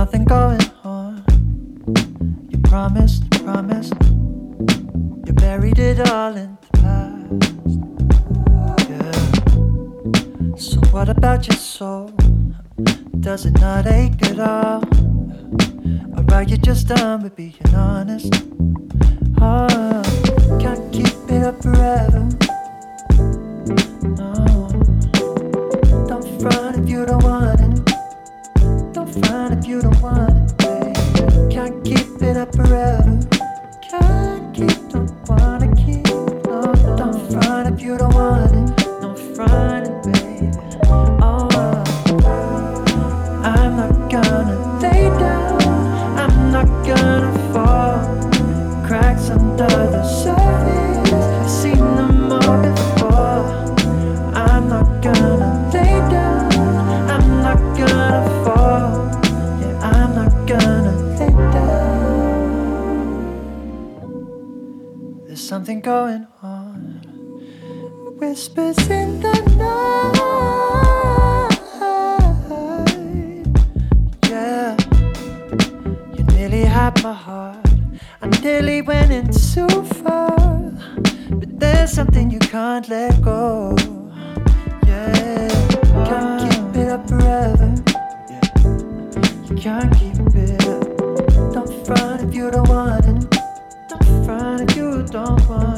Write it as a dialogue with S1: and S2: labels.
S1: something going on. You promised, you buried it all in the past. Yeah. So what about your soul? Does it not ache at all? Or are you just done with being honest? Oh, can't keep it up forever. No, don't front if you don't want it. Don't front if you don't want it, baby. Can't keep it up forever. Can't keep, don't wanna keep. No, don't front if you don't want it. Don't front it, baby. Oh, I'm not gonna lay down. I'm not gonna fall. Cracks under the surface, I've seen them all before. I'm not gonna lay down. I'm not gonna fall. Yeah, I'm not gonna lay down. There's something going on. Whispers in the night. Yeah, you nearly had my heart. I nearly went in too far, but there's something you can't let go. Yeah, can't keep it up forever. You can't keep it up. Don't front if you don't want it. Don't front if you don't want it.